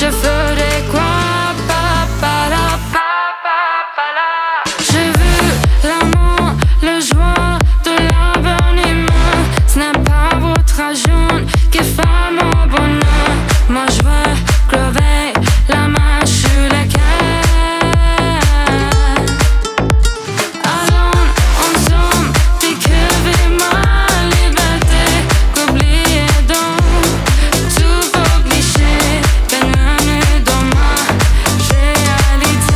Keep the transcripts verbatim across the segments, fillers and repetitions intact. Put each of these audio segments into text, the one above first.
je ferai quoi? Pa, pa, la, pa, pa, pa, la. J'ai vu l'amour, le joie de la bonne humain. Ce n'est pas votre jaune qui fait mon bonheur. Moi je veux crever la main sur laquelle. Allons ensemble, découvrir ma liberté. Qu'oublier donc tous vos clichés. Bienvenue dans ma réalité.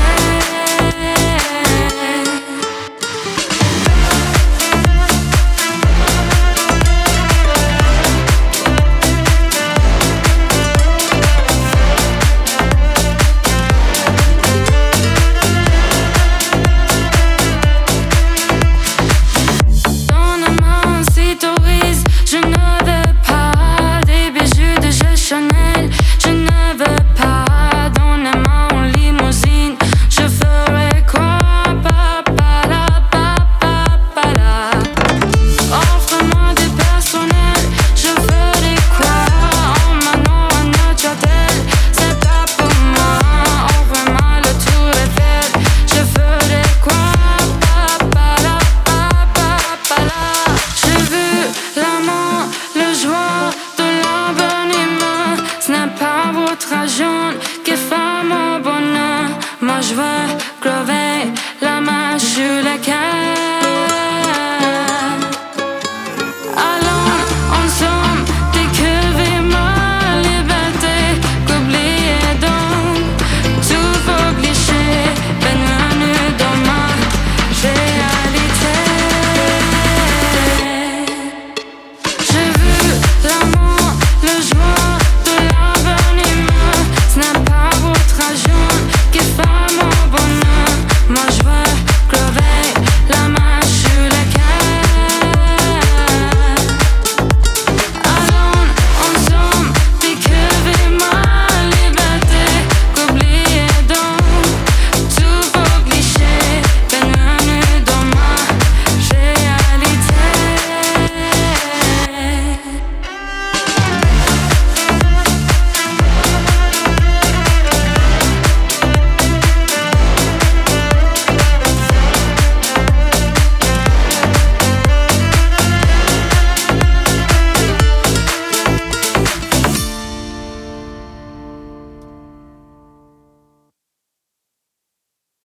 Donne-moi si t'autorises, je ne veux pas des bijoux de J. Chanel, je ne veux pas. Donne-moi en limousine, je ferai quoi? Pa, pa, la, pa, pa, pa, la. Offre-moi du personnel, je ferai quoi? En maintenant un autre hôtel, c'est pas pour moi. Offre-moi le tour Eiffel, je ferai quoi? Pa, pa, la, pa, pa, pa, la. J'ai vu l'amour, le joie de la bonne humain. Ce n'est pas votre jaune qui fait mon bonheur. Moi je veux crever